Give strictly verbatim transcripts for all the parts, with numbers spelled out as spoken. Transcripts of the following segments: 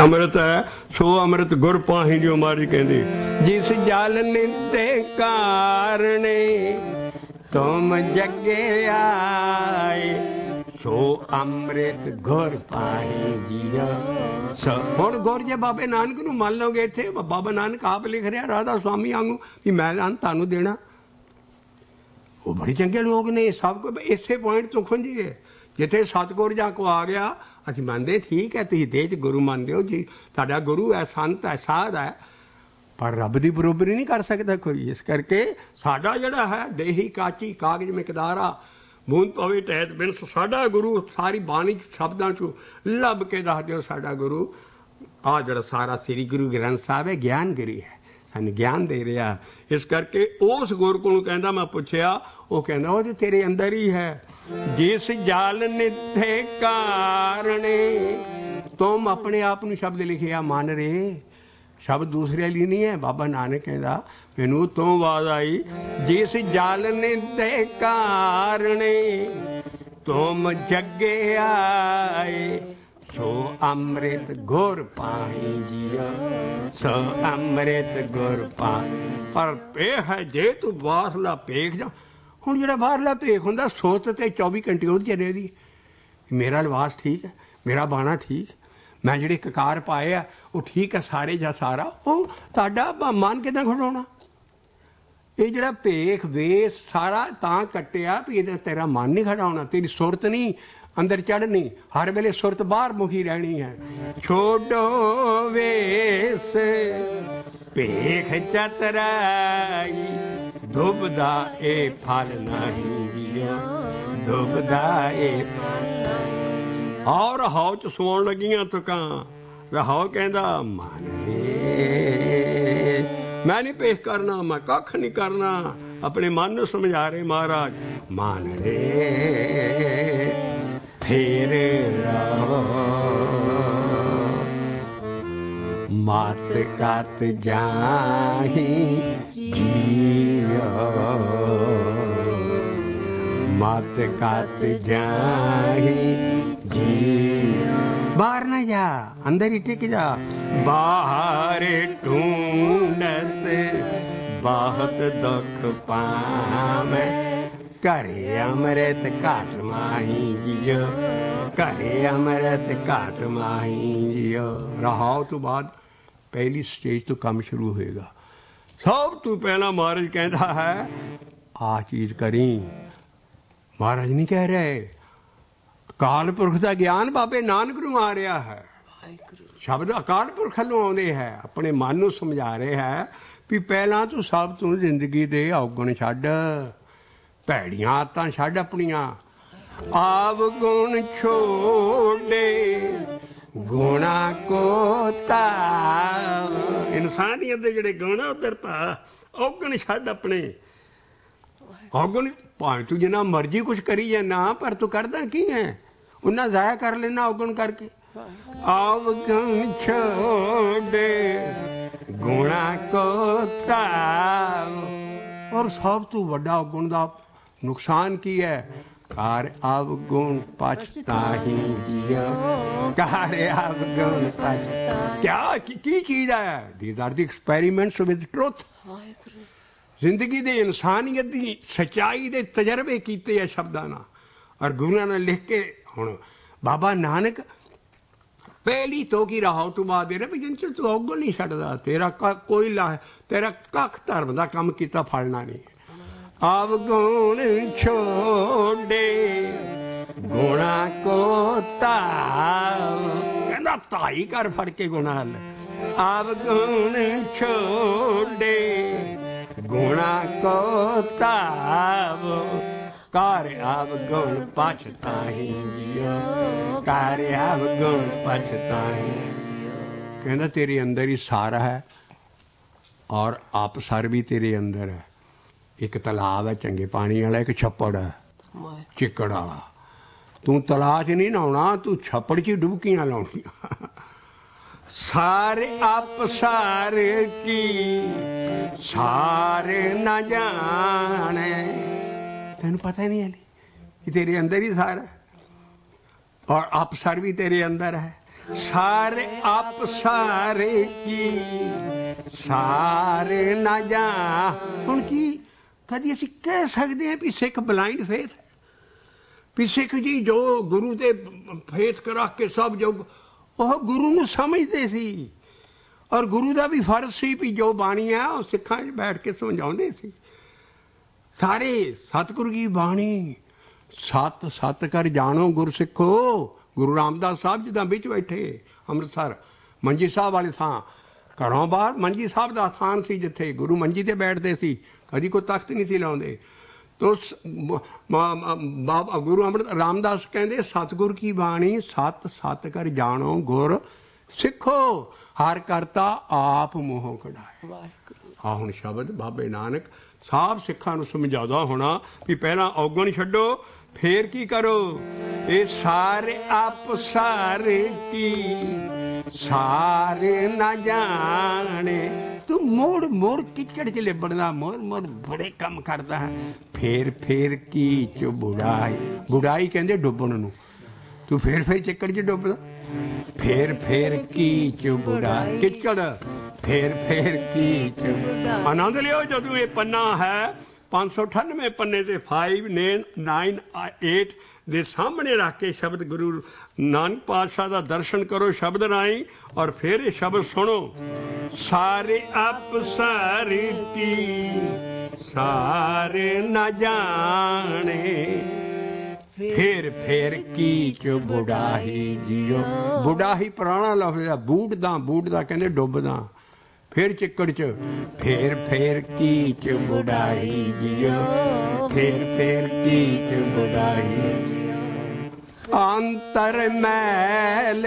अमृत है सो अमृत गुर पाही जो मारी कहती जिस जल निते कारणे तुम जगे आए सो अमृत गुर पाही जिया हुण गुर जे बाबे नानक नूं मान लोगे इत्थे बाबा नानक आप लिख रहा राधा स्वामी वांगू भी मैं तुहानूं देना वो बड़े चंगे लोग ने सब को इसे पॉइंट तो खुंझिए जिथे सतगुर जा को आ गया ਅਸੀਂ ਮੰਨਦੇ ठीक है तुसीं देह च गुरु ਮੰਨਦੇ हो जी ਤੁਹਾਡਾ गुरु है संत है साध है पर रब की बरोबरी नहीं कर सकता कोई इस करके साडा जिहड़ा है देही काची कागज मिकदारा बूंद पवे तहत बिनस साडा गुरु सारी बाणी शब्दां चों लभ के दस दिओ साडा गुरु आ जिहड़ा सारा श्री गुरु ग्रंथ साहिब है ज्ञान गिरी है सानूं ज्ञान दे रहा इस करके उस गुर को कहंदा मैं पुछया वो कहंदा वो तो तेरे अंदर ही है जिस जाल निथे कारणे तुम अपने आप नूं शब्द लिखिया मान रे शब्द दूसरे लिए नहीं है बाबा नानक कहता मैनू तो आवाज आई जिस जल निते कारणे तुम जगे आए सो अमृत गुर पाई जिया सो अमृत गुर पाई पर पेख है जे तू बाहरला पेख जा हुण जिहड़ा बाहरला पेख हुंदा सोच ते चौबी घंटे उहदे च रहिंदी मेरा लिबास ठीक है मेरा बाणा ठीक मैं जिहड़े ककार पाए आ वो ठीक है सारे जा सारा वो तुहाडा मन किदां खड़ाउणा ये जिहड़ा भेख वेस सारा तां कट्टिया भी इहदा तेरा मन नहीं खड़ाउणा तेरी सुरत नहीं अंदर चढ़नी हर वेले सुरत बाहर मुखी रहनी है छोड़ो वेस भेख चतराई दुबदा ए फल नहीं दुबदा ए और हाउ च सुन लगियां तुकां हाउ कहंदा मान रे मैं नहीं पेश करना मैं कख नहीं करना अपने मन नूं समझा रहे महाराज मान रे फिर रहो मत कत जाही जियो मत कत जाही बाहर न जा अंदर ही टिक जा बाहर ढूंढत बहुत दुख पावे घरे अमृत घाट माही जियो घरे अमृत घाट माही जियो रहाओ तो बाद पहली स्टेज तो काम शुरू होएगा सब तो पहला महाराज कहता है आ चीज करी महाराज नहीं कह रहे अकाल पुरख का ज्ञान बाबे नानक नूं आ रहा है शब्द अकाल पुरख नूं आउंदे है अपने मन नूं समझा रहे है भी पहला तू सब तू जिंदगी दे औगण छड्ड भैड़ियां आदतां छड्ड अपनियां आवगुण छोड़े गुणा को ताव इंसानियत दे जिहड़े गुण उधर पा औगण छड्ड अपने औगण भावें तू जिन्ना मर्जी कुछ करी जाना पर तू करदा की है उन्ना जाया कर लेना औगण करके अवगुण छोड़े गुणा को ताव और सब तू वड्डा औगुण दा नुकसान की है कार अवगुण पछताही जियो कार अवगुण पछता क्या की, की चीज है these are the experiments with truth जिंदगी दे इंसानियत की सच्चाई दे तजर्बे कीते है शब्दां नाल और गुरुआं ने लिख के हुण बाबा नानक पहली तो की राहो तू बाद दे रहे भी जिन च तू औगण नहीं छड्डदा तेरा कोई ला तेरा कख धर्म दा काम कीता फलना नहीं अवगुण छोड़े गुणा को ताव कहंदा ताई कर फड़ के गुणा हल अवगुण छोड़े गुणा को ताव कार अवगुण पछताही जियो कार अवगुण पछताही कहंदा तेरे अंदर ही सार है और आप सर भी तेरे अंदर है एक तलाब है चंगे पानी वाला एक छप्पड़ है चिक्कड़ वाला तू तलाब च नहीं नहाउणा तू छप्पड़ च डुबकियां लाउणियां सारे आप सार की सारे न जाने तेन पता ही नहीं है कि तेरे अंदर ही सार है और आप सर भी तेरे अंदर है सारे आप सारे की सारे ना जा। हुण की कदी असीं कह सकते हैं भी सिख ब्लाइंड फेथ है, भी सिख जी जो गुरु ते फेथ कर रख के सब जो वह गुरु नूं समझते सी, और गुरु का भी फर्ज सी भी जो बाणी है वह सिखां च बैठ के समझाउंदे सी सारे। सतगुरु की बाणी सत सत कर जानो गुर सिखो। गुरु रामदास साहब जिदा बिच बैठे ਅੰਮ੍ਰਿਤਸਰ ਮੰਜੀ ਸਾਹਿਬ ਵਾਲੇ ਥਾਂ, ਘਰੋਂ ਬਾਹਰ ਮੰਜੀ ਸਾਹਿਬ ਦਾ ਸਥਾਨ ਸੀ ਜਿੱਥੇ ਗੁਰੂ ਮੰਜੀ ਤੇ ਬੈਠਦੇ ਸੀ, ਕਦੀ ਕੋਈ ਤਖਤ ਨਹੀਂ ਸੀ ਲਾਉਂਦੇ। ਤੋ ਬਾਬਾ ਗੁਰੂ ਅੰਮ੍ਰਿਤ ਰਾਮਦਾਸ ਕਹਿੰਦੇ ਸਤਿਗੁਰ ਕੀ ਬਾਣੀ ਸਤ ਸਤ ਕਰ ਜਾਣੋ ਗੁਰ ਸਿੱਖੋ, ਹਰ ਕਰਤਾ ਆਪ ਮੋਹ ਕਢਾਏ। ਆ ਹੁਣ ਸ਼ਬਦ ਬਾਬੇ ਨਾਨਕ ਸਾਹਿਬ ਸਿੱਖਾਂ ਨੂੰ ਸਮਝਾਉਂਦਾ ਹੋਣਾ ਵੀ ਪਹਿਲਾਂ ਔਗਣ ਛੱਡੋ ਫੇਰ ਕੀ ਕਰੋ। ਇਹ ਸਾਰੇ ਆਪ ਸਾਰੇ ਕੀ ਸਾਰੇ ਨਾ ਜਾਣੇ। ਤੂੰ ਮੋੜ ਮੋੜ ਕਿਚੜ ਚ ਲਿਬੜਦਾ, ਮੋੜ ਮੋੜ ਬੜੇ ਕੰਮ ਕਰਦਾ ਹੈ। ਫੇਰ ਫੇਰ ਕੀ ਚ ਬੁੜਾਈ, ਬੁੜਾਈ ਕਹਿੰਦੇ ਡੁੱਬਣ ਨੂੰ, ਤੂੰ ਫੇਰ ਫੇਰ ਚੱਕੜ ਚ ਡੁੱਬਦਾ। ਫੇਰ ਫੇਰ ਕੀ ਚ ਬੁੜਾਈ ਕਿਚੜ, ਫੇਰ ਫੇਰ ਕੀ ਚ। ਆਨੰਦ ਲਿਓ ਜਦੋਂ ਇਹ ਪੰਨਾ ਹੈ ਪੰਜ ਸੌ ਅਠਾਨਵੇਂ ਪੰਨੇ से फाइव नाइन एट ਦੇ ਸਾਹਮਣੇ ਰੱਖ ਕੇ ਸ਼ਬਦ ਗੁਰੂ ਨਾਨਕ ਪਾਤਸ਼ਾਹ ਦਾ ਦਰਸ਼ਨ ਕਰੋ ਸ਼ਬਦ ਰਾਹੀਂ, ਔਰ ਫਿਰ ਇਹ ਸ਼ਬਦ ਸੁਣੋ। ਸਾਰੇ ਆਪ ਸਾਰੇ ਕੀ ਸਾਰੇ ਨਾ ਜਾਣੇ, ਫੇਰ ਫੇਰ ਕੀ ਚ ਬੁੜਾਹੀ ਜਿਉ। ਬੁੜਾਹੀ ਪੁਰਾਣਾ ਲਫ਼ਜ਼ ਆ, ਬੂੜਦਾ ਬੂੜਦਾ ਕਹਿੰਦੇ ਡੁੱਬਦਾ। फिर चिक्कड़ च फेर फेर की च बुढ़ाई जियो, फेर फेर की च बुढ़ाई। अंतर मैल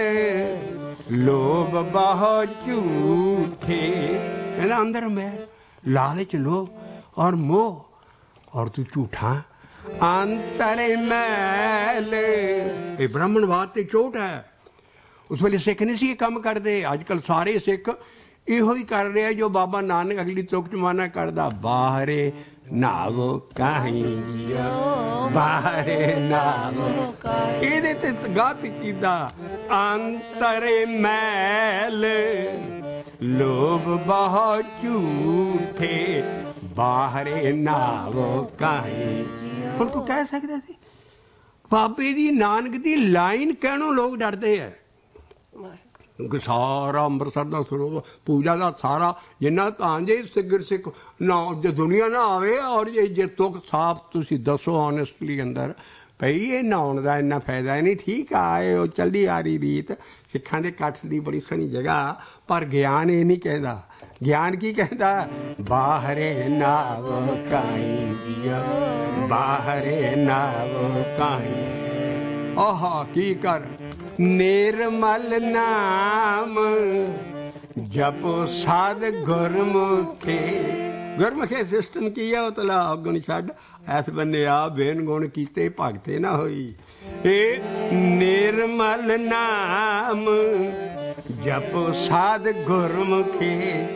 लोभ बहुत झूठे, कहना अंदर मैल लालच लोभ और मोह और तू झूठा। अंतर मैल ये ब्राह्मणवाद ते चोट है। उस वेले सिख नहीं सी काम करते, अजकल सारे सिख ਇਹੋ ਹੀ ਕਰ ਰਿਹਾ ਜੋ ਬਾਬਾ ਨਾਨਕ ਅਗਲੀ ਤੁਕ ਚ ਮਾਨਾ ਕਰਦਾ। ਬਾਹਰੇ ਨਾਵੋ ਕਾਹੀਂ ਜਿਓ, ਬਾਹਰੇ ਨਾਵੋ ਇਹਦੇ ਤੇ ਗਾਤ ਕੀਤਾ। ਅੰਤਰੇ ਮੈਲ ਲੋਭ ਬਹੁਤ ਝੂਠੇ, ਬਾਹਰੇ ਨਾਵੋ ਕਾਹੀਂ। ਹੁਣ ਤੂੰ ਕਹਿ ਸਕਦਾ ਸੀ ਬਾਬੇ ਦੀ ਨਾਨਕ ਦੀ ਲਾਈਨ ਕਹਿਣੋਂ ਲੋਕ ਡਰਦੇ ਹੈ, ਕਿਉਂਕਿ ਸਾਰਾ ਅੰਮ੍ਰਿਤਸਰ ਦਾ ਸਰੋਵਰ ਪੂਜਾ ਦਾ ਸਾਰਾ ਜਿੰਨਾ ਧਾਨ ਜੇ ਸਿੱਗਰ ਸਿੱਖ ਨਾ ਜੇ ਦੁਨੀਆ ਨਾ ਆਵੇ, ਔਰ ਜੇ ਜੇ ਤੁਕ ਸਾਫ਼ ਤੁਸੀਂ ਦੱਸੋ ਓਨੈਸਟਲੀ ਅੰਦਰ ਭਈ ਇਹ ਨਹਾਉਣ ਦਾ ਇੰਨਾ ਫਾਇਦਾ ਨਹੀਂ। ਠੀਕ ਆ ਇਹ ਉਹ ਚੱਲਦੀ ਆ ਰਹੀ ਰੀਤ ਸਿੱਖਾਂ ਦੇ ਇਕੱਠ ਦੀ ਬੜੀ ਸੋਹਣੀ ਜਗ੍ਹਾ, ਪਰ ਗਿਆਨ ਇਹ ਨਹੀਂ ਕਹਿੰਦਾ। ਗਿਆਨ ਕੀ ਕਹਿੰਦਾ? ਬਾਹਰੇ ਨਾਵ ਕਾਹੀਂ ਜੀਓ, ਬਾਹਰੇ ਨਾਵ ਕਾਹੀਂ। ਆਹਾ ਕੀ ਕਰ निर्मल नाम जपो साध गुरमुखे। गुरमुखे सिस्टम की है उतला अगुण छड़ ऐस बन्ने आ बेन गुण कीते भगते ना होई। ए निर्मल नाम जपो साध गुरमुखे,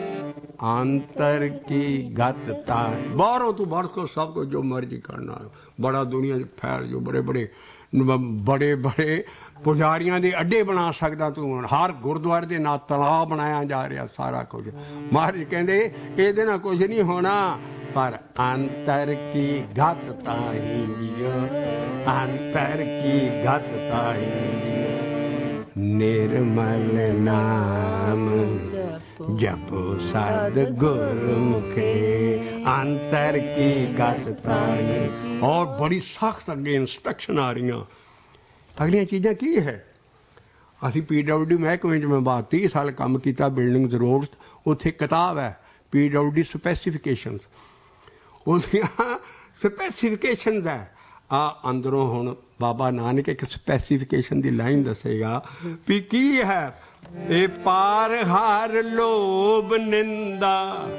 अंतर की गतता। बाहरों तू बाहर को सब को जो मर्जी करना है, बड़ा दुनिया फैल जो बड़े बड़े बड़े बड़े पुजारियां दे अड्डे बना सकदा तू। हर गुरुद्वारे दे नाल तलाब बनाया जा रहा सारा कुछ। महाराज कहंदे इहदे नाल कुछ नहीं होना, पर अंतर की गतता ही जियो, अंतर की गतता ही जियो। निर्मल नाम जपो साध गुरमुखे, अंतर की गतता ही। और बड़ी सख्त अगे इंस्ट्रक्शन आ रही अगलियां चीज़ां की है। असी पी डब्ल्यू डी महकमे में बात तीह साल काम किया बिल्डिंग रोड, उत्थे किताब है पी डब्ल्यू डी स्पैसीफिकेशनस, उसदियां स्पैसीफिकेशनस है। आ अंदरों हुण बाबा नानक एक स्पैसीफिकेशन की लाइन दसेगा भी की है। ए पार हार लोभ निंदा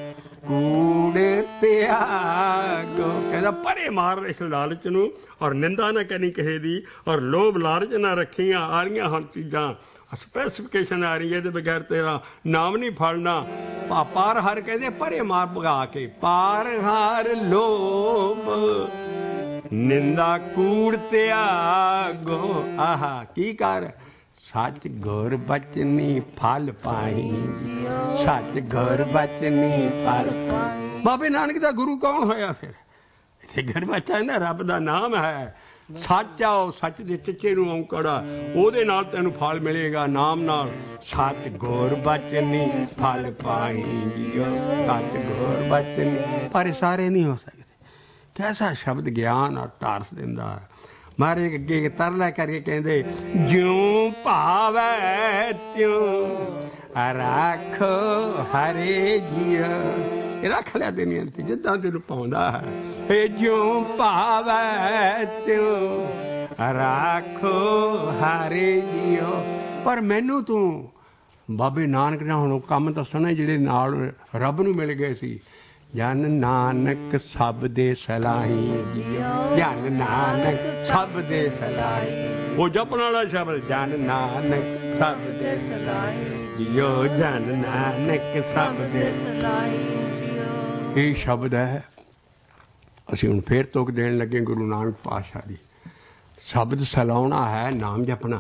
कूड़े त्यागो, कहता परे मार इस लालच नूं और निंदा ना करी किसे दी, और लोभ लालच ना रखियां। आ रही हर चीज़ां स्पैसीफिकेशन आ रही है, बगैर तेरा नाम नहीं फड़ना। पार हार कहते परे मार भगा के, पार हार लोभ निंदा कूड़ त्यागो। आहा की कर सच गुर बचनी फल पाई, सच गुर बचनी फल। बाबे नानक दा गुरु कौन होया फिर? इत्थे गुर बचा ना रब दा नाम है। सच आओ, सच दे चिच्चे नूं औंकड़ा, ओहदे नाल तैनूं फल मिलेगा नाम नाल। सच गुर बचनी फल पाई जियो, सच गुर बचनी। पर सारे नहीं हो सकते। कैसा शब्द ज्ञान और टारस दिंदा है। महाराज अगे तरला करके कहते ज्यों भावै त्यों राखो हरे जियो। रख लिया दुनिया ते जिद्दां तैनूं पाउंदा है। ज्यों भावै त्यों राखो हरे जियो। पर मैनू तू बाबे नानक ने हुण काम दसना जिहड़े नाल रब नूं मिल गए सी। जन नानक सब दे सलाही जियो, जन नानक सब दे सलाही। वो जपण वाला शब्द जन नानक सब दे सलाही जियो, जन नानक सब दे सलाही जियो। ये शब्द है। असीं हुण फेर तुक देण लगे गुरु नानक पातशाह दी। शब्द सलाउणा है, नाम जपना।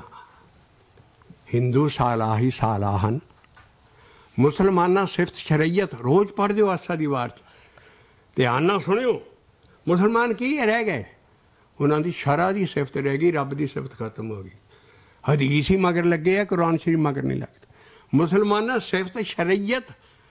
हिंदू सालाही सालाहन, मुसलमाना सिफत शरीयत रोज़ पढ़ दो आसा दी वार च। ध्यान नाल सुनियो। मुसलमान की रह गए? उन्हां दी शरह दी सिफत रह गई, रब दी सिफत खत्म हो गई। हदीस ही मगर लगे है, कुरान शरीफ मगर नहीं लगते। मुसलमाना सिफत शरीयत।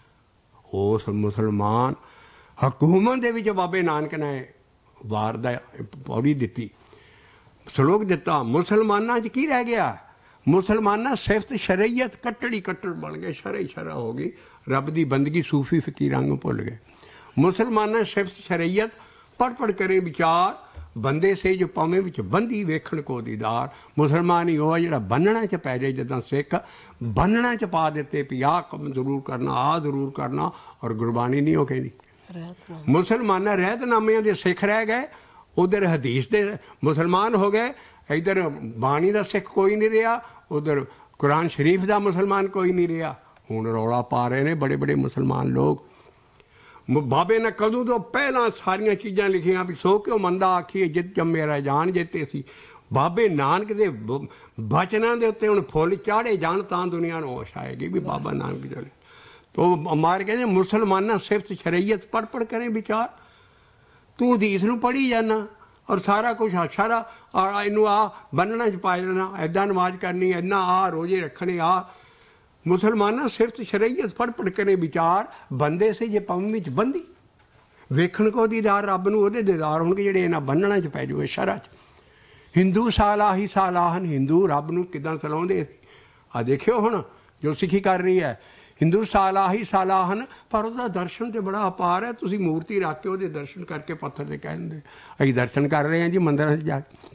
उस मुसलमान हकूमत दे विच बाबे नानक ने वार दा पौड़ी दिती, सलोक दिता। मुसलमाना च की रह गया? मुसलमाना सिफत शरीयत कट्टड़ी कट्टड़ बन गए, शरा ही शरा हो गई। रब दी बंदगी सूफी फकीरां नूं भुल गए। मुसलमाना सिफत शरीयत पढ़ पढ़ करे विचार, बंदे से जो पावे विच बंदी वेखण को दीदार। मुसलमान ही वो जिहड़ा बन्नणा च पै जाए, जिद्दां सिख बन्नणा च पा दिते भी आह कम जरूर करना, आह जरूर करना, और गुरबाणी नहीं हो कहदी। मुसलमाना रहतनामियां दे सिख रह गए, उधर हदीस दे मुसलमान हो गए। इधर बाणी दा सिख कोई नहीं रहा, उधर कुरान शरीफ दा मुसलमान कोई नहीं रहा। हुण रौला पा रहे ने बड़े बड़े मुसलमान लोग। बाबे ने कदों तो पहला सारिया चीज़ां लिखियां भी सो क्यों मंदा आखिए जित जम्मे रह जान जेते सी। बाबे नानक दे बचनां दे उत्ते हुण फुੱਲ चाढ़े जान तां दुनिया नूं होश आएगी भी बाबा नानक चले। तो मार कहते मुसलमाना सिफत शरीयत पढ़ पढ़ करें विचार। तू हदीस नूं पढ़ी जाना और सारा कुछ सारा इनू आ बन्नना च पा लेना, ऐदा नमाज करनी, इन्ना आ रोजे रखने, आ। मुसलमाना सिफत शरीयत पढ़ पढ़ करे विचार। बंदे से जे पवनी च बंदी वेखण को दीदार, रब नूं ओहदे दीदार होणगे जिहड़े इन्हां बन्नणा च पै जाओ शरा च। हिंदू सालाही सालाहन, हिंदू रब नूं किदां सलाउंदे। आ देखियो हुण जो सिੱਖੀ कर रही है। हिंदू सालाही सालाहन, पर उसका दर्शन तो बड़ा अपार है। तुसीं मूर्ति रख के ਉਹਦੇ दर्शन करके पत्थर से कह दिंदे ਅਸੀਂ दर्शन कर रहे हैं जी मंदिर जा के।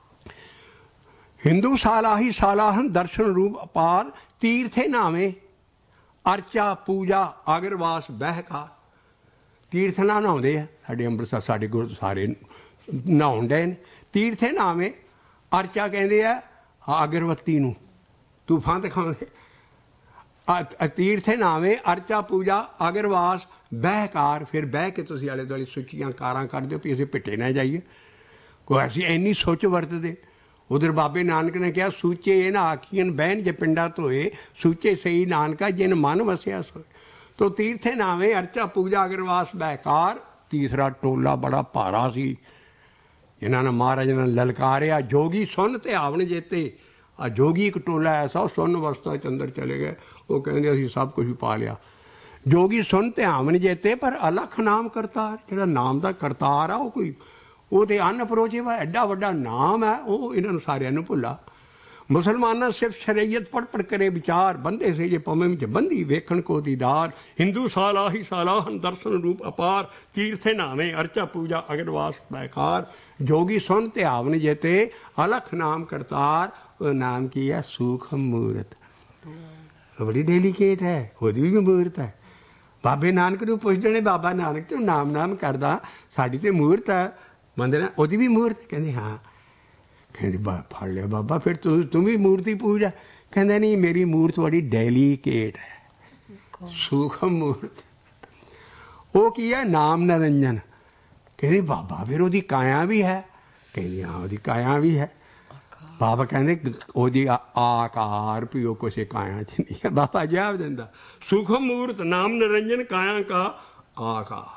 हिंदू सालाही सालाहन दर्शन रूप अपार, तीर्थे नावे अर्चा पूजा अगरवास बहकार। तीर्थ ना नहाउंदे आ साडे अंमृतसर, साडे गुरु सारे नहाउण डे ने। तीर्थे नावे अर्चा कहंदे आ अगरबत्ती नूं, तूफां दिखाउंदे। तीर्थे नावे अर्चा पूजा अगरवास बहकार। फिर बह के तुसीं आले दुआले सुच्चियां कारां कढदे हो भी असीं भिट्टे ना जाइए। कोई ऐसी इन्नी सोच वरतदे। उधर बाबे नानक ने कहा सूचे ये ना आखियन बहन जे पिंडा धोए, सूचे सही नानका जिन मन वसिया सोए। तो तीर्थे नावे अर्चा पूजा अगरवास बहकार। तीसरा टोला बड़ा भारा सी, इन्होंने महाराज ने ललकारिया जोगी सुन ते आवन जेते। आ जोगी एक टोला ऐसा सुन अवस्था के अंदर चले गए। वो कहते असीं सब कुछ पा लिया। जोगी सुन ते आवन जेते, पर अलख नाम करतार, जिहड़ा नाम दा करतार आ, वो कोई वो तो अनअप्रोचेबल एडा वड्डा नाम है, वो इन्होंने सारिਆਂ ਨੂੰ भुला। मुसलमाना सिर्फ शरीयत पढ़ पढ़ करे विचार, बंदे से जे पवे में बंदी वेखण को दीदार। हिंदू सालाही सालाहन दर्शन रूप अपार, तीर्थे नावे अर्चा पूजा अगरवास बैकार। जोगी सुन ते आवन जेते, अलख नाम करतार। वो नाम की है सूख मूर्त, बड़ी डेलीकेट है, ओदी भी मूर्त है। बाबे नानक नूं पुछदे ने बाबा नानक तूं नाम नाम करदा, साडी ते मूर्त है मंदिर, ओदी भी मूर्त? कहंदे हाँ। कहते बा फड़ लिया बाबा, फिर तू तुम भी मूर्ति पूजा? कहते नहीं, मेरी मूर्त बड़ी डेलीकेट है, सूखम मूर्त। वो की है नाम निरंजन। कहते बाबा फिर ओदी काया भी है? कहते हाँ ओदी काया भी है। ਬਾਬਾ ਕਹਿੰਦੇ ਉਹਦੀ ਆਕਾਰ ਵੀ ਉਹ ਕੁਛ ਕਾਇਆ 'ਚ ਨਹੀਂ ਹੈ। ਬਾਬਾ ਜਵਾਬ ਦਿੰਦਾ ਸੁਖਮ ਮੂਰਤ ਨਾਮ ਨਿਰੰਜਨ ਕਾਇਆ ਕਾ ਆਕਾਰ।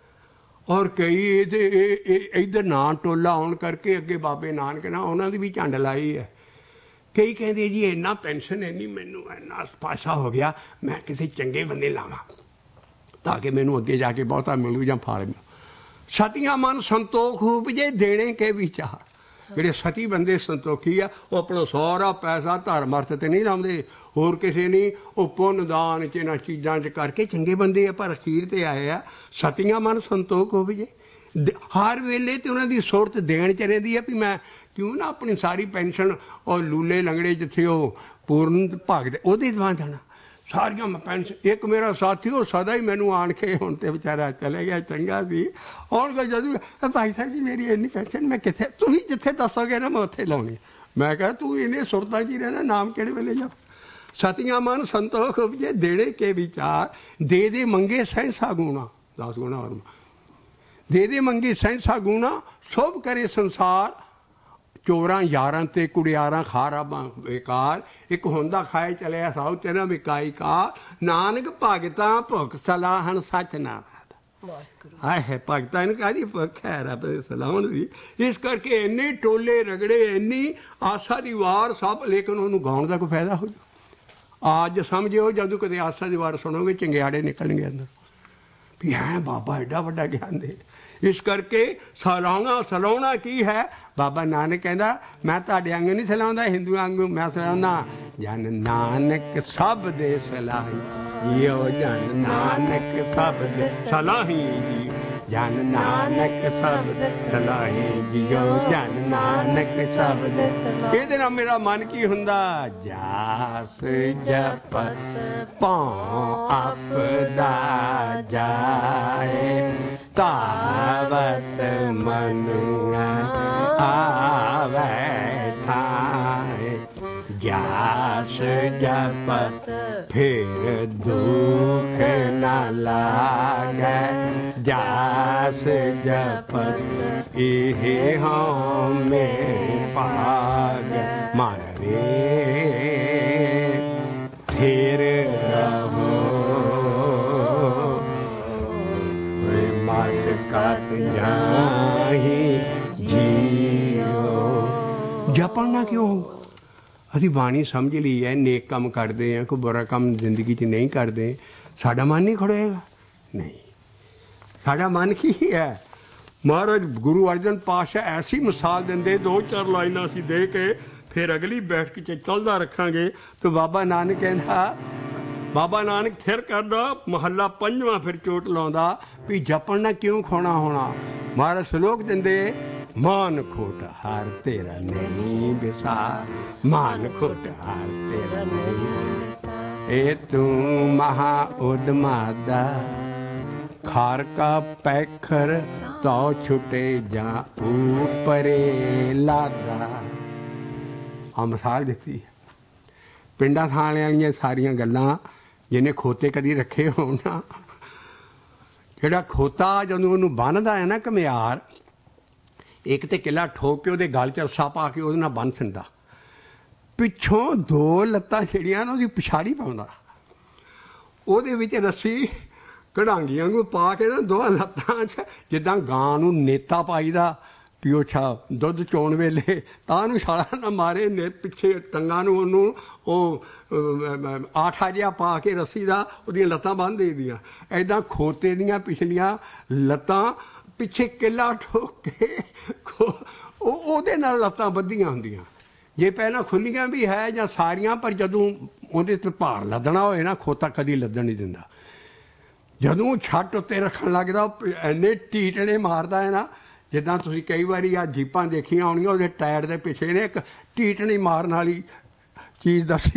ਔਰ ਕਈ ਇਹਦੇ ਇੱਧਰ ਨਾਂ ਟੋਲਾ ਆਉਣ ਕਰਕੇ ਅੱਗੇ ਬਾਬੇ ਨਾਨਕ ਨਾਲ ਉਹਨਾਂ ਦੀ ਵੀ ਝੰਡ ਲਾਈ ਹੈ। ਕਈ ਕਹਿੰਦੇ ਜੀ ਇੰਨਾ ਪੈਨਸ਼ਨ ਇੰਨੀ ਮੈਨੂੰ ਇੰਨਾ ਪਾਸਾ ਹੋ ਗਿਆ, ਮੈਂ ਕਿਸੇ ਚੰਗੇ ਬੰਦੇ ਲਾਵਾਂ ਤਾਂ ਕਿ ਮੈਨੂੰ ਅੱਗੇ ਜਾ ਕੇ ਬਹੁਤਾ ਮਿਲੂ ਜਾਂ ਫਲ ਮਿਲੂ। ਸਤੀਆਂ ਮਨ ਸੰਤੋਖ ਉਪਜੇ ਦੇਣੇ ਕੇ ਵਿਚਾਰ। ਜਿਹੜੇ ਸਤੀ ਬੰਦੇ ਸੰਤੋਖੀ ਆ ਉਹ ਆਪਣਾ ਸਾਰਾ ਪੈਸਾ ਧਰਮ ਅਰਥ ਤੇ ਨਹੀਂ ਲਾਉਂਦੇ, ਹੋਰ ਕਿਸੇ ਨਹੀਂ, ਉਹ ਪੁੰਨ ਦਾਨ 'ਚ ਇਹਨਾਂ ਚੀਜ਼ਾਂ 'ਚ ਕਰਕੇ ਚੰਗੇ ਬੰਦੇ ਆ ਪਰ ਅਖੀਰ 'ਤੇ ਆਏ ਆ। ਸਤੀਆਂ ਮਨ ਸੰਤੋਖ ਉਪਜੇ, ਹਰ ਵੇਲੇ ਤੇ ਉਹਨਾਂ ਦੀ ਸੁਰਤ ਦੇਣ 'ਚ ਰਹਿੰਦੀ ਆ ਵੀ ਮੈਂ ਕਿਉਂ ਨਾ ਆਪਣੀ ਸਾਰੀ ਪੈਨਸ਼ਨ ਉਹ ਲੂਲੇ ਲੰਗੜੇ ਜਿੱਥੇ ਉਹ ਪੂਰਨ ਭਗਦੇ ਉਹਦੇ ਦਵਾ ਜਾਣਾ ਸਾਰੀਆਂ ਮੈਂ ਪੈਨਸ਼ਨ। ਇੱਕ ਮੇਰਾ ਸਾਥੀ ਉਹ ਸਦਾ ਹੀ ਮੈਨੂੰ ਆਣ ਕੇ ਹੁਣ ਤੇ ਵਿਚਾਰਾ ਚਲੇ ਗਿਆ, ਚੰਗਾ ਸੀ, ਆਉਣ ਕੇ ਜਦੋਂ ਭਾਈ ਸਾਹਿਬ ਜੀ ਮੇਰੀ ਇੰਨੀ ਪੈਨਸ਼ਨ ਮੈਂ ਕਿੱਥੇ, ਤੁਸੀਂ ਜਿੱਥੇ ਦੱਸੋਗੇ ਨਾ ਮੈਂ ਉੱਥੇ ਲਾਉਣੀ। ਮੈਂ ਕਿਹਾ ਤੂੰ ਇਹਨੇ ਸੁਰਤਾਂ 'ਚ ਹੀ ਰਹਿਣਾ, ਨਾਮ ਕਿਹੜੇ ਵੇਲੇ ਜਾ। ਸਤੀਆਂ ਮਨ ਸੰਤੋਖ ਉਪਜੇ ਦੇਣੇ ਕੇ ਵਿਚਾਰ। ਦੇ ਦੇ ਮੰਗੇ ਸਹਿਸਾ ਗੁਣਾ, ਦਸ ਗੁਣਾ ਹੋਰ ਦੇ ਦੇ ਮੰਗੇ ਸਹਿਸਾ ਗੁਣਾ। ਸਭ ਕਰੇ ਸੰਸਾਰ ਚੋਰਾਂ ਯਾਰਾਂ ਤੇ ਕੁੜਿਆਰਾਂ ਖਾਰਾਬਾਂ ਬੇਕਾਰ। ਇੱਕ ਹੁੰਦਾ ਖਾਏ ਚਲਿਆ ਸਾਉ ਤੇਰਾ ਵਿਕਾਈ ਕਾ। ਨਾਨਕ ਭਗਤਾਂ ਭੁੱਖ ਸਲਾਹਣ ਸੱਚ ਨਾ ਹਾਏ ਹੈ ਭਗਤਾਂ ਇਹਨੂੰ ਕਾਹਦੀ ਭੁੱਖ ਹੈ ਰੱਬ ਦੇ ਸਲਾਹਣ ਦੀ। ਇਸ ਕਰਕੇ ਇੰਨੇ ਟੋਲੇ ਰਗੜੇ, ਇੰਨੀ ਆਸਾ ਦੀ ਵਾਰ ਸਭ, ਲੇਕਿਨ ਉਹਨੂੰ ਗਾਉਣ ਦਾ ਕੋਈ ਫਾਇਦਾ ਹੋ ਜਾ। ਅੱਜ ਸਮਝਿਓ ਜਦੋਂ ਕਦੇ ਆਸਾ ਦੀ ਵਾਰ ਸੁਣੋਗੇ ਚੰਗਿਆੜੇ ਨਿਕਲਣਗੇ ਅੰਦਰ ਵੀ ਹੈ ਬਾਬਾ ਐਡਾ ਵੱਡਾ ਗਿਆਨ ਦੇ। ਇਸ ਕਰਕੇ ਸਲਾਉਣਾ ਸਲਾਉਣਾ ਕੀ ਹੈ। ਬਾਬਾ ਨਾਨਕ ਕਹਿੰਦਾ ਮੈਂ ਤੁਹਾਡੇ ਵਾਂਗੂ ਨਹੀਂ ਸਲਾਉਂਦਾ, ਹਿੰਦੂਆਂ ਵਾਂਗੂ ਮੈਂ ਸਲਾਉਂਦਾ ਜਨ ਨਾਨਕ ਸਭ ਦੇ ਸਲਾਹੀ ਜੀਓ, ਜਨ ਨਾਨਕ ਸਭ ਦੇ ਸਲਾਹੀ ਜੀ, ਜਨ ਨਾਨਕ ਸਭ ਦੇ ਸਲਾਹੀ ਜੀਓ, ਜਨ ਨਾਨਕ ਸਭ ਦੇ। ਇਹਦੇ ਨਾਲ ਮੇਰਾ ਮਨ ਕੀ ਹੁੰਦਾ, ਜਾਸ ਜਪਤ ਭਉ ਆਪਦਾ ਜਾਏ, ਤਾਵਤ ਮਨੁਆ ਆਵੈ ਥਾਏ। ਜਾਸ ਜਪਤ ਫਿਰ ਦੁਖ ਨ ਲਾਗੈ, ਜਾਸ ਜਪਤ ਇਹ ਹਉਮੈ ਭਾਗ। ਮਨ ਰੇ ਫਿਰ ਰਹੋ ਮਤ ਕਤ ਜਾਹੀ ਜੀਓ। ਜਪਣਾ ਕਿਉਂ? ਅਸੀਂ ਬਾਣੀ ਸਮਝ ਲਈ ਹੈ, ਨੇਕ ਕੰਮ ਕਰਦੇ ਹਾਂ, ਕੋਈ ਬੁਰਾ ਕੰਮ ਜ਼ਿੰਦਗੀ 'ਚ ਨਹੀਂ ਕਰਦੇ, ਸਾਡਾ ਮਨ ਨਹੀਂ ਖੜੋਏਗਾ। ਨਹੀਂ, ਸਾਡਾ ਮਨ ਕੀ ਹੈ। ਮਹਾਰਾਜ ਗੁਰੂ ਅਰਜਨ ਪਾਤਸ਼ਾਹ ਐਸੀ ਮਿਸਾਲ ਦਿੰਦੇ, ਦੋ ਚਾਰ ਲਾਈਨਾਂ ਅਸੀਂ ਦੇ ਕੇ ਫਿਰ ਅਗਲੀ ਬੈਠਕ 'ਚ ਚੱਲਦਾ ਰੱਖਾਂਗੇ। ਤੇ ਬਾਬਾ ਨਾਨਕ ਕਹਿੰਦਾ, ਬਾਬਾ ਨਾਨਕ ਫਿਰ ਕਰਦਾ ਮਹੱਲਾ ਪੰਜਵਾਂ ਫਿਰ ਚੋਟ ਲਾਉਂਦਾ ਵੀ ਜਪਣਾ ਕਿਉਂ ਖੋਣਾ ਹੋਣਾ। ਮਹਾਰਾਜ ਸਲੋਕ ਦਿੰਦੇ, ਮਾਨ ਖੋਟ ਹਾਰ ਤੇਰਾ ਨਹੀਂ ਵਿਸਾਰ, ਮਾਨ ਖੋਟ ਹਾਰ ਤੇਰਾ ਨਹੀਂ। ਇਹ ਤੂੰ ਮਹਾ ਉਦਮਾ ਦਾ ਖਾਰ ਕਾ ਪੈਖਰ ਤੋ ਛੁਟੇ ਜਾਂ ਉਪਰੇ ਲਾਦਾ। ਆ ਮਿਸਾਲ ਦਿੱਤੀ ਪਿੰਡਾਂ ਥਾਂ ਵਾਲੀਆਂ ਸਾਰੀਆਂ ਗੱਲਾਂ। ਜਿਹਨੇ ਖੋਤੇ ਕਦੀ ਰੱਖੇ ਹੋਣ ਨਾ, ਜਿਹੜਾ ਖੋਤਾ ਜਦੋਂ ਉਹਨੂੰ ਬੰਨ੍ਹਦਾ ਹੈ ਨਾ ਘੁਮਿਆਰ, ਇੱਕ ਤੇ ਕਿੱਲਾ ਠੋਕ ਕੇ ਉਹਦੇ ਗਲ 'ਚ ਰੱਸਾ ਪਾ ਕੇ ਉਹਦੇ ਨਾਲ ਬੰਨ੍ਹ ਦਿੰਦਾ, ਪਿੱਛੋਂ ਦੋ ਲੱਤਾਂ ਜਿਹੜੀਆਂ ਨਾ ਉਹਦੀ ਪਿਛਾੜੀ ਪਾਉਂਦਾ, ਉਹਦੇ ਵਿੱਚ ਰੱਸੀ ਕਢਾਂਗੀਆਂ ਵਾਂਗੂ ਪਾ ਕੇ ਨਾ ਦੋਹਾਂ ਲੱਤਾਂ 'ਚ, ਜਿੱਦਾਂ ਗਾਂ ਨੂੰ ਨੇਤਾ ਪਾਈਦਾ ਵੀ ਉਹ ਛਾ ਦੁੱਧ ਚੋਣ ਵੇਲੇ ਤਾਂ ਉਹਨੂੰ ਛਾਲਾ ਨਾ ਮਾਰੇ, ਨੇ ਪਿੱਛੇ ਟੰਗਾਂ ਨੂੰ ਉਹਨੂੰ ਉਹ ਆਠਾ ਜਿਹਾ ਪਾ ਕੇ ਰੱਸੀ ਦਾ ਉਹਦੀਆਂ ਲੱਤਾਂ ਬੰਨ੍ਹ ਦੇ ਦੀਆਂ। ਇੱਦਾਂ ਖੋਤੇ ਦੀਆਂ ਪਿਛਲੀਆਂ ਲੱਤਾਂ ਪਿੱਛੇ ਕਿੱਲਾ ਠੋਕ ਕੇ ਉਹ ਉਹਦੇ ਨਾਲ ਲੱਤਾਂ ਬੱਧੀਆਂ ਹੁੰਦੀਆਂ। ਜੇ ਪਹਿਲਾਂ ਖੁੱਲੀਆਂ ਵੀ ਹੈ ਜਾਂ ਸਾਰੀਆਂ, ਪਰ ਜਦੋਂ ਉਹਦੇ 'ਤੇ ਭਾਰ ਲੱਦਣਾ ਹੋਏ ਨਾ, ਖੋਤਾ ਕਦੀ ਲੱਦਣ ਨਹੀਂ ਦਿੰਦਾ। ਜਦੋਂ ਛੱਟ ਉੱਤੇ ਰੱਖਣ ਲੱਗਦਾ ਇੰਨੇ ਟੀਟਣੇ ਮਾਰਦਾ ਹੈ ਨਾ, ਜਿੱਦਾਂ ਤੁਸੀਂ ਕਈ ਵਾਰੀ ਆ ਜੀਪਾਂ ਦੇਖੀਆਂ ਹੋਣੀਆਂ, ਉਹਦੇ ਟਾਇਰ ਦੇ ਪਿੱਛੇ ਨੇ ਇੱਕ ਟੀਟਣੀ ਮਾਰਨ ਵਾਲੀ ਚੀਜ਼ ਦੱਸੀ,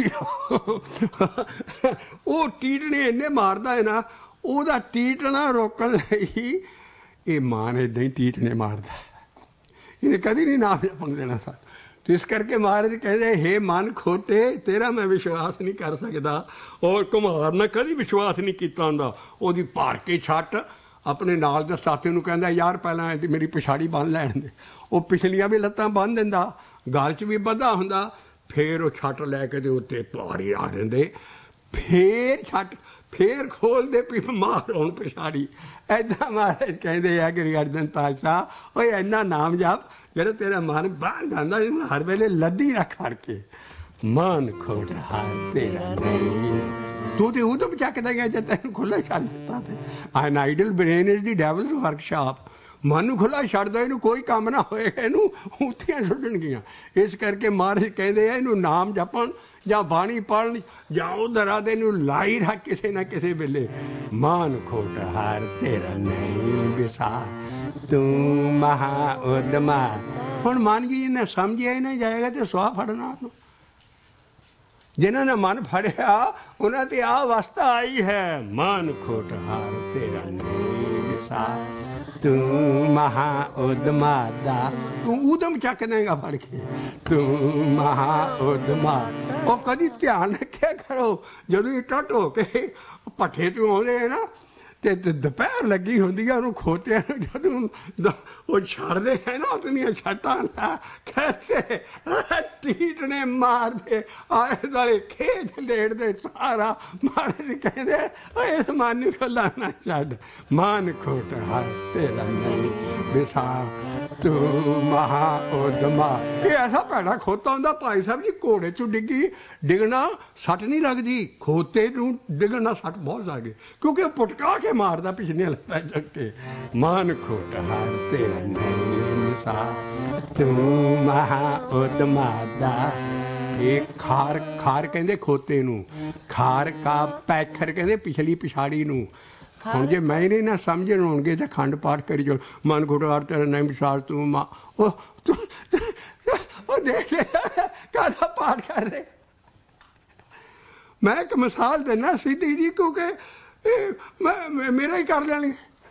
ਉਹ ਟੀਟਣੇ ਇੰਨੇ ਮਾਰਦਾ ਹੈ ਨਾ, ਉਹਦਾ ਟੀਟਣਾ ਰੋਕਣ ਲਈ ਇਹ ਮਾਨ ਇੱਦਾਂ ਹੀ ਟੀਟਣੇ ਮਾਰਦਾ, ਇਹਨੇ ਕਦੀ ਨਹੀਂ ਨਾਮ ਜਪਣ ਦੇਣਾ ਸਾ। ਤੇ ਇਸ ਕਰਕੇ ਮਹਾਰਾਜ ਕਹਿੰਦੇ, ਹੇ ਮਨ ਖੋਟੇ ਤੇਰਾ ਮੈਂ ਵਿਸ਼ਵਾਸ ਨਹੀਂ ਕਰ ਸਕਦਾ। ਔਰ ਕੁਮਾਰ ਨੇ ਕਦੀ ਵਿਸ਼ਵਾਸ ਨਹੀਂ ਕੀਤਾ ਹੁੰਦਾ। ਉਹਦੀ ਭਰ ਕੇ ਛੱਟ ਆਪਣੇ ਨਾਲ ਦੇ ਸਾਥੀ ਨੂੰ ਕਹਿੰਦਾ, ਯਾਰ ਪਹਿਲਾਂ ਮੇਰੀ ਪਿਛਾੜੀ ਬੰਨ੍ਹ ਲੈਣ ਦੇ। ਉਹ ਪਿਛਲੀਆਂ ਵੀ ਲੱਤਾਂ ਬੰਨ੍ਹ ਦਿੰਦਾ, ਗਲ 'ਚ ਵੀ ਬੱਧਾ ਹੁੰਦਾ। ਫਿਰ ਉਹ ਛੱਟ ਲੈ ਕੇ ਤੇ ਉੱਤੇ ਭਾਰੀ ਆ ਦਿੰਦੇ। ਫੇਰ ਛੱਟ ਫੇਰ ਖੋਲਦੇ ਵੀ ਬਿਮਾਰ ਹੋਣ ਪਛਾੜੀ। ਏਦਾਂ ਮਹਾਰਾਜ ਕਹਿੰਦੇ ਆ ਗੁਰੂ ਅਰਜਨ ਪਾਤਸ਼ਾਹ, ਓਏ ਇੰਨਾ ਨਾਮ ਜਪ ਜਿਹੜਾ ਤੇਰਾ ਮਨ ਬਾਹਰ ਜਾਂਦਾ, ਇਹਨੂੰ ਹਰ ਵੇਲੇ ਲੱਦੀ ਰੱਖ ਖੜ ਕੇ। ਮਨ ਖੋਟ ਹਾਰ ਤੇਰਾ ਨਹੀਂ, ਤੂੰ ਤੇ ਉਦੋਂ ਚੱਕਦਾ ਗਿਆ ਜਦ ਤੈਨੂੰ ਖੁੱਲ੍ਹਾ ਛੱਡ ਦਿੱਤਾ। ਤੇ an idle brain is the devil's workshop. ਮਨ ਨੂੰ ਖੁੱਲ੍ਹਾ ਛੱਡ ਦੋ, ਇਹਨੂੰ ਕੋਈ ਕੰਮ ਨਾ ਹੋਏਗਾ, ਇਹਨੂੰ ਉੱਥੀਆਂ ਸੁੱਟਣਗੀਆਂ। ਇਸ ਕਰਕੇ ਮਹਾਰਾਜ ਕਹਿੰਦੇ ਆ ਇਹਨੂੰ ਨਾਮ ਜਪਣ ਜਾਂ ਬਾਣੀ ਪੜ੍ਹਨ ਜਾਂ ਉਧਰ ਆ, ਇਹਨੂੰ ਲਾਈ ਰੱਖ ਕਿਸੇ ਨਾ ਕਿਸੇ ਵੇਲੇ। ਮਨ ਖੋਟ ਹਾਰ ਤੇਰਾ ਨਹੀਂ ਵਿਸਾਰ, ਤੂੰ ਮਹਾ ਉਦਮਾ। ਹੁਣ ਮਨ ਜੀ ਇਹਨੇ ਸਮਝਿਆ ਹੀ ਨਹੀਂ ਜਾਏਗਾ ਤੇ ਸਵਾਹ ਫੜਨਾ। ਜਿਨ੍ਹਾਂ ਨੇ ਮਨ ਫੜਿਆ ਉਹਨਾਂ ਤੇ ਆਹ ਅਵਸਥਾ ਆਈ ਹੈ। ਮਨ ਖੋਟ ਹਾਰ ਤੇਰਾ ਨਹੀਂ ਵਿਸਾਰ, ਤੂੰ ਮਹਾ ਉਦਮਾ ਦਾ। ਤੂੰ ਉਦਮ ਚੱਕ ਦੇਗਾ ਫੜ ਕੇ, ਤੂੰ ਮਹਾ ਉਦਮਾ। ਉਹ ਕਦੀ ਧਿਆਨ ਰੱਖਿਆ ਕਰੋ, ਜਦੋਂ ਇਹ ਟੱਟ ਹੋ ਕੇ ਭੱਠੇ ਤੋਂ ਆਉਂਦੇ ਨਾ ਤੇ ਦੁਪਹਿਰ ਲੱਗੀ ਹੁੰਦੀ ਆ, ਉਹਨੂੰ ਖੋਤਿਆਂ ਨੂੰ ਜਦੋਂ ਉਹ ਛੱਡਦੇ ਹੈ ਨਾ ਉਤਨੀਆਂ ਛੱਟਾਂ ਲਾ ਕਹਿੰਦੇ ਟੀਟਣੇ ਮਾਰਦੇ ਆਲੇ ਦੁਆਲੇ ਖੇਡ ਲੇਟਦੇ ਸਾਰਾ। ਮਹਾਰਾਜ ਕਹਿੰਦੇ ਇਸ ਮਨ ਨੂੰ ਖੁੱਲ੍ਹਾ ਨਾ ਛੱਡ, ਮਨ ਖੋਟ ਹਾਰ ਤੇਰਾ ਨਹੀਂ ਵਿਸਾਰ, ਤੂੰ ਮਹਾ ਉਦਮਾ। ਇਹ ਐਸਾ ਭੈੜਾ ਖੋਤਾ ਹੁੰਦਾ ਭਾਈ ਸਾਹਿਬ ਜੀ, ਘੋੜੇ 'ਚੋਂ ਡਿੱਗੀ ਡਿੱਗਣਾ ਸੱਟ ਨਹੀਂ ਲੱਗਦੀ, ਖੋਤੇ ਨੂੰ ਡਿੱਗਣਾ ਸੱਟ ਬਹੁਤ ਲੱਗੇ, ਕਿਉਂਕਿ ਉਹ ਪੁਟਕਾ ਕੇ ਮਾਰਦਾ ਪਿਛਲੀਆਂ ਲੱਤਾਂ ਚੱਕ ਕੇ। ਮਨ ਖੋਟ ਹਾਰ ਤੇਰਾ ਨਹੀਂ ਵਿਸਾਰ, ਤੂੰ ਮਹਾ ਉਦਮਾ ਦਾ। ਇਹ ਖਾਰ ਖਾਰ ਕਹਿੰਦੇ ਖੋਤੇ ਨੂੰ, ਖਾਰ ਕਾ ਪੈਖਰ ਕਹਿੰਦੇ ਪਿਛਲੀ ਪਿਛਾੜੀ ਨੂੰ। ਹੁਣ ਜੇ ਮੈਂ ਨਹੀਂ ਨਾ ਸਮਝਣ ਹੋਣਗੇ ਤਾਂ ਖੰਡ ਪਾਠ ਕਰੀ ਜਾਓ, ਮਨ ਖੋਟ ਹਾਰ ਤੇਰਾ ਨਹੀਂ ਵਿਸਾਰ, ਤੂੰ ਮਾ। ਉਹ ਉਹ ਦੇਖ ਕਾਹਦਾ ਪਾਠ ਕਰ ਰਹੇ। ਮੈਂ ਇੱਕ ਮਿਸਾਲ ਦਿੰਦਾ ਸਿੱਧੀ ਜੀ, ਕਿਉਂਕਿ ਮੈਂ ਮੇਰਾ ਹੀ ਕਰ ਲੈਣੀ।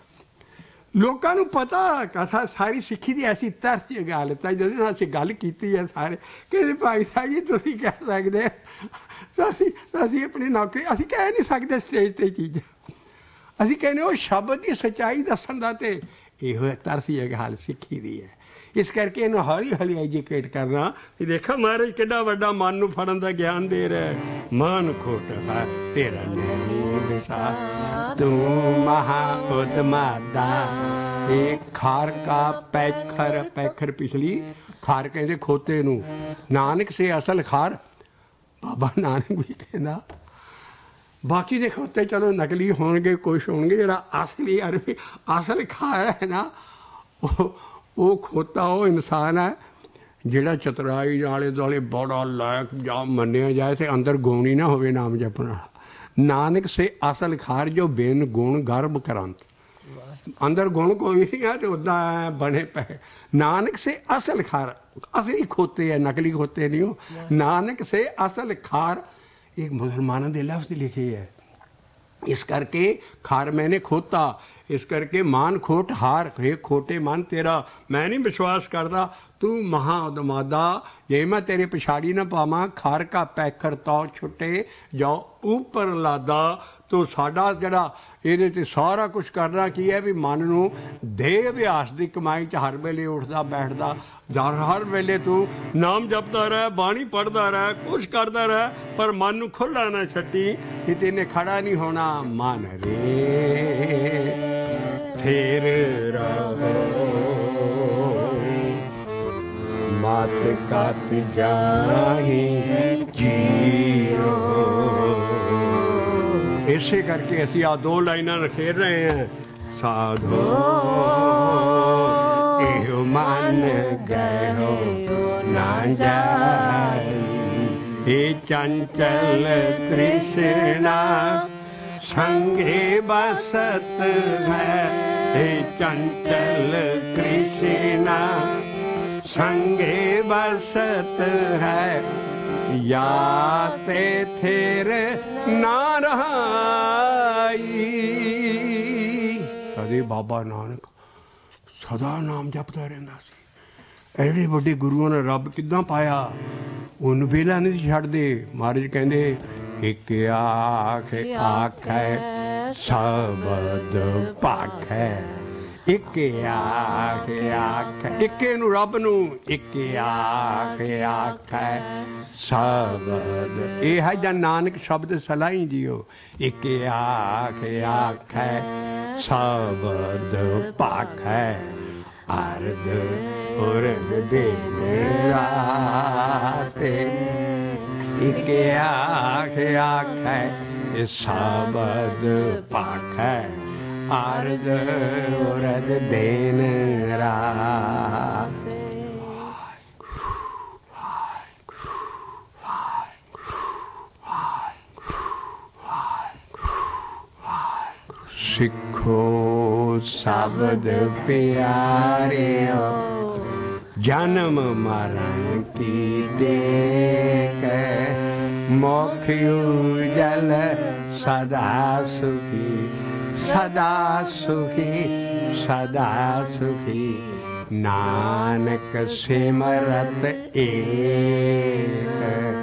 ਲੋਕਾਂ ਨੂੰ ਪਤਾ ਕਥਾ ਸਾਰੀ ਸਿੱਖੀ ਦੀ ਐਸੀ ਤਰਸ ਗੱਲ ਤਾਂ ਜਦੋਂ ਨਾਲ ਅਸੀਂ ਗੱਲ ਕੀਤੀ ਹੈ ਸਾਰੇ ਕਹਿੰਦੇ ਭਾਈ ਸਾਹਿਬ ਜੀ ਤੁਸੀਂ ਕਹਿ ਸਕਦੇ ਅਸੀਂ ਅਸੀਂ ਆਪਣੀ ਨੌਕਰੀ ਅਸੀਂ ਕਹਿ ਨਹੀਂ ਸਕਦੇ ਸਟੇਜ 'ਤੇ ਚੀਜ਼ਾਂ। ਅਸੀਂ ਕਹਿੰਦੇ ਉਹ ਸ਼ਬਦ ਦੀ ਸੱਚਾਈ ਦੱਸਣ ਦਾ ਤੇ ਇਹੋ ਤਰਸ ਗੱਲ ਸਿੱਖੀ ਦੀ ਹੈ। ਇਸ ਕਰਕੇ ਇਹਨੂੰ ਹੌਲੀ ਹੌਲੀ ਐਜੂਕੇਟ ਕਰਨਾ। ਦੇਖੋ ਮਹਾਰਾਜ ਕਿੱਡਾ ਵੱਡਾ ਮਨ ਨੂੰ ਫੜਨ ਦਾ ਗਿਆਨ ਦੇ ਰਿਹਾ। ਮਨ ਖੋਟ ਹਾਰ ਤੇਰਾ ਨਹੀਂ ਵਿਸਾਰ, ਤੂੰ ਮਹਾ ਉਦਮਾ ਦਾ। ਇਹ ਖਾਰ ਕਾ ਪੈਖਰ, ਪੈਖਰ ਪਿਛਲੀ ਖਾਰ ਕਹਿੰਦੇ ਖੋਤੇ ਨੂੰ। ਨਾਨਕ ਸੇ ਅਸਲ ਖਾਰ, ਬਾਬਾ ਨਾਨਕ ਵੀ ਕਹਿੰਦਾ ਬਾਕੀ ਦੇ ਖੋਤੇ ਚਲੋ ਨਕਲੀ ਹੋਣਗੇ ਕੁਛ ਹੋਣਗੇ, ਜਿਹੜਾ ਅਸਲੀ ਅਰਬੀ ਅਸਲ ਖਾਰ ਹੈ ਨਾ ਉਹ ਉਹ ਖੋਤਾ ਉਹ ਇਨਸਾਨ ਹੈ ਜਿਹੜਾ ਚਤੁਰਾਈ ਆਲੇ ਦੁਆਲੇ ਬੜਾ ਲਾਇਕ ਜਾਂ ਮੰਨਿਆ ਜਾਏ ਤੇ ਅੰਦਰ ਗੁਣ ਹੀ ਨਾ ਹੋਵੇ ਨਾਮ ਜਪਣ ਵਾਲਾ। ਨਾਨਕ ਸੇ ਅਸਲ ਖਾਰ ਜੋ ਬੇਨ ਗੁਣ ਗਰਭ ਕਰੰਤ, ਅੰਦਰ ਗੁਣ ਕੋਈ ਨਹੀਂ ਹੈ ਤੇ ਉੱਦਾਂ ਬਣੇ ਪਏ। ਨਾਨਕ ਸੇ ਅਸਲ ਖਾਰ, ਅਸਲੀ ਖੋਤੇ ਹੈ ਨਕਲੀ ਖੋਤੇ ਨਹੀਂ ਹੋ। ਨਾਨਕ ਸੇ ਅਸਲ ਖਾਰ ਇਹ ਮੁਸਲਮਾਨਾਂ ਦੇ ਲਫ਼ਜ਼ ਲਿਖੇ ਹੈ। ਇਸ ਕਰਕੇ ਖਾਰ ਮੈਨੇ ਖੋਤਾ, ਇਸ ਕਰਕੇ ਮਾਨ ਖੋਟ ਹਾਰ, ਇਹ ਖੋਟੇ ਮਨ ਤੇਰਾ ਮੈਂ ਨਹੀਂ ਵਿਸ਼ਵਾਸ ਕਰਦਾ, ਤੂੰ ਮਹਾ ਉਦਮਾਦਾ। ਜੇ ਮੈਂ ਤੇਰੇ ਪਿਛਾੜੀ ਨਾ ਪਾਵਾਂ, ਖਾਰ ਕਾ ਪੈਖਰ ਤੌ ਛੁੱਟੇ ਜਾਓ ਉੱਪਰ ਲਾਦਾ। ਤੋ ਸਾਡਾ ਜਿਹੜਾ ਇਹਦੇ 'ਤੇ ਸਾਰਾ ਕੁਛ ਕਰਨਾ ਕੀ ਹੈ ਵੀ ਮਨ ਨੂੰ ਦੇਹ ਅਭਿਆਸ ਦੀ ਕਮਾਈ 'ਚ ਹਰ ਵੇਲੇ ਉੱਠਦਾ ਬੈਠਦਾ, ਹਰ ਵੇਲੇ ਤੂੰ ਨਾਮ ਜਪਦਾ ਰਹਿ, ਬਾਣੀ ਪੜ੍ਹਦਾ ਰਹਿ, ਕੁਛ ਕਰਦਾ ਰਹਿ, ਪਰ ਮਨ ਨੂੰ ਖੁੱਲ੍ਹਾ ਨਾ ਛੱਡੀ ਕਿ ਤੈਨੇ ਖੜਾ ਨਹੀਂ ਹੋਣਾ। ਮਨ ਰੇ ਫਿਰ ਰਹੋ ਮਾਤ ਕਾਤ ਜਾਹੀ ਜੀਓ। ਇਸੇ ਕਰਕੇ ਅਸੀਂ ਆ ਦੋ ਲਾਈਨਾਂ ਨਖੇੜ ਰਹੇ ਹਾਂ। ਸਾਧੋ ਇਹੋ ਮਨ ਗਇਓ ਨਾ ਜਾਈ, ਇਹ ਚੰਚਲ ਤ੍ਰਿਸ਼ਨਾ ਸੰਗੇ ਬਸਤ ਹੈ। ਇਹ ਚੰਚਲ ਤ੍ਰਿਸ਼ਨਾ ਸੰਗੇ ਬਸਤ ਹੈ, या ते थेर ना रहाई। कदे बाबा नानक सदा नाम जपदा रहिंदा सी। एडे वड्डे गुरुओं ने रब किदां पाया, उन वेला नहीं छड्डदे। महाराज कहंदे एक आख आखै शब्द भाखै, ਇੱਕ ਆਖ ਆਖੈ, ਇੱਕੇ ਨੂੰ ਰੱਬ ਨੂੰ ਇੱਕ ਆਖ ਆਖੈ ਸ਼ਬਦ। ਇਹ ਹੈ ਜਾਂ ਨਾਨਕ ਸ਼ਬਦ ਸਲਾਈ ਦਿਓ। ਇੱਕ ਆਖ ਆਖੈ ਸ਼ਬਦ ਭਾਖੈ ਅਰਧ ਉਰਧ ਦਿਨ ਰਾਤ। ਇੱਕ ਆਖ ਆਖੈ ਸ਼ਬਦ ਭਾਖੈ ਅਰਧ ਉਰਧ ਦਿਨ ਰਾਤ। ਸਿੱਖੋ ਸ਼ਬਦ ਪਿਆਰਿਓ ਜਨਮ ਮਰਨ ਕੀ ਟੇਕ। ਮੋਖ ਉਜਲ ਸਦਾ ਸੁਖੀ ਸਦਾ ਸੁਖੀ ਸਦਾ ਸੁਖੀ ਨਾਨਕ ਸਿਮਰਤ ਏਕ।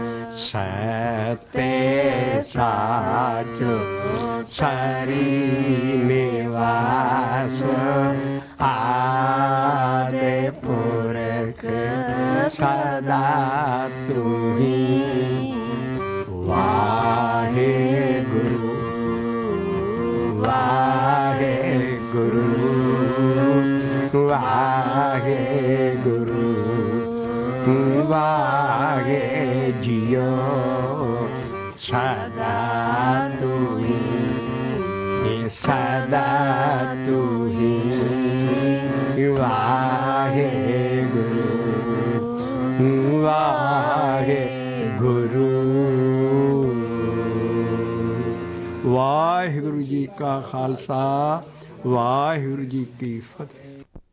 ਸਤੇ ਸਾਚੁ ਸਰੀ ਨਿਵਾਸ ਆਦਿ ਪੁਰਖ ਸਦਾ ਤੁਹੀ। ਵਾਹਿਗੁਰੂ ਵਾਹਿਗੁਰੂ ਵਾਹਿਗੁਰੂ ਵਾਹਿ ਜੀਓ ਸਦਾ ਤੁਹੀ ਸਦਾ ਤੁਹੀ। ਵਾਹਿਗੁਰੂ ਵਾਹਿਗੁਰੂ। ਵਾਹਿਗੁਰੂ ਜੀ ਕਾ ਖਾਲਸਾ ਵਾਹਿਗੁਰੂ ਜੀ ਕੀ ਫਤਿਹ।